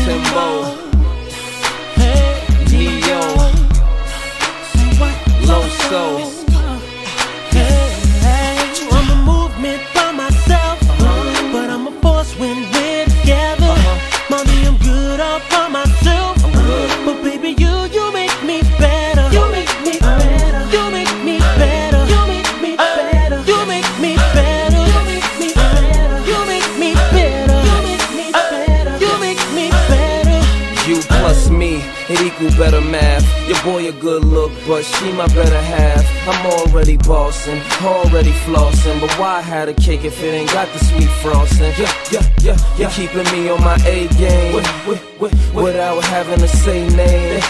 Timbo, Neo, Loso. I'm a movement by myself, but I'm a force when we're together. Mommy, I'm good all by myself, but baby, you make me better. You make me better. You make me better. You make me better. You make me better. You make me better. You make me better. You make me better. You make me better. You plus me, it equal better math. Your boy a good look, but she my better half. I'm already bossing, already flossing, but why have a cake if it ain't got the sweet frosting? Yeah. You're keeping me on my A game without having to say name.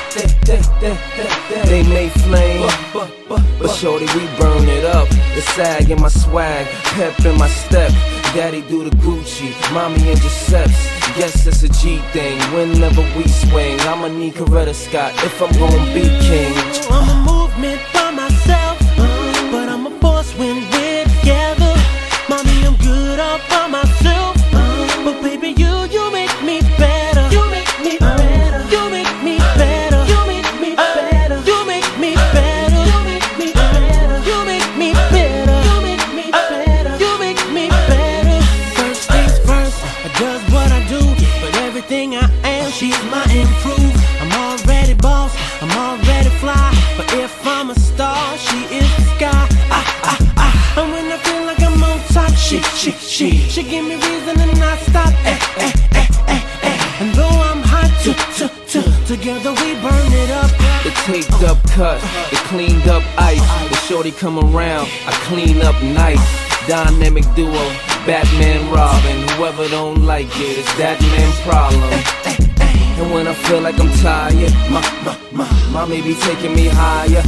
They may flame, but shorty, we burn it up. The sag in my swag, pep in my step. Daddy do the Gucci, mommy in Giuseppe's. Guess it's a G thing. Whenever we swing, I'ma need Coretta Scott if I'm gonna be king. I'm a movement by myself, but I'm a force when we're together. Mommy, I'm good all by myself, but baby, you make me better. You make me better. You make me better. You make me better. You make me better. You make me better. You make me better. You make me better. You make me better. First things first, I does what I do, but everything I am, she's my improve. I'm already boss, I'm already fly, but if I'm a star, she is the sky. And when I feel like I'm on top, she give me reason to not stop. And though I'm hot, together we burn it up. The taped up cut, the cleaned up ice. The shorty come around, I clean up nice. Dynamic duo, Batman, Robin. Whoever don't like it, it's that man problem. And when I feel like I'm tired, my may taking me higher.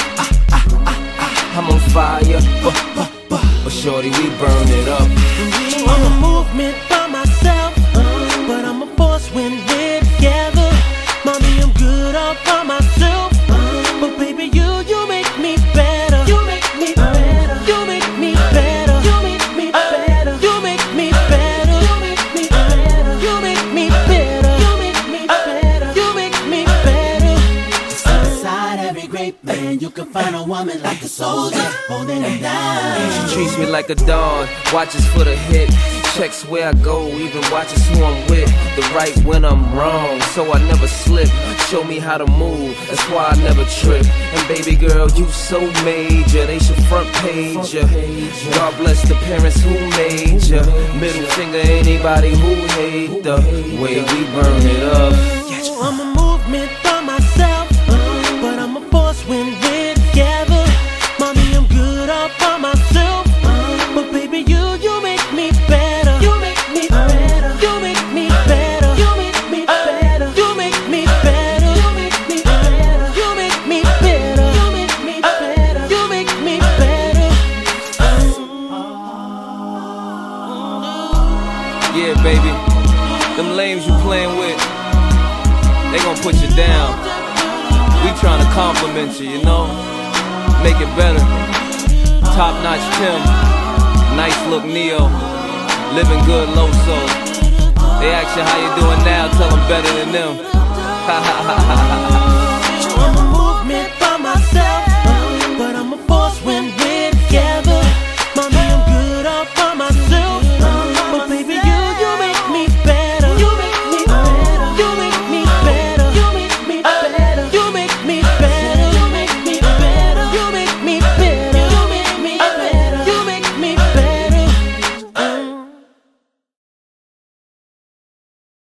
I'm on fire, but shorty, we burn it up. I'm a movement by myself, but I'm a force when we're together. Mommy, I'm good all by myself, but baby, you make me better. You make me better. You make me better. You make me better. You make me better. You make me better. You make me better. You make me better. You make me better. Inside every great man, you can find a woman like a soldier holding him down. She treats me like a dog, watches for the hit. Checks where I go, even watches who I'm with. The right when I'm wrong, so I never slip. Show me how to move, that's why I never trip. And baby girl, you so major, they should front page ya. God bless the parents who made ya. Middle finger anybody who hate the way we burn it up. I'm a movement by myself, but I'm a force when we're together. Mommy, I'm good all by myself, but baby, you make me better. You make me better. You make me better. You make me better. You make me better. You make me better. You make me better. You make me better. You make me better. Yeah, baby, them lames you playing with, they gon' put you down. We tryna compliment you, you know? Make it better. Top notch Tim, nice look Neo, living good Loso. They ask you how you doing now, tell them better than them. Ha ha ha ha ha.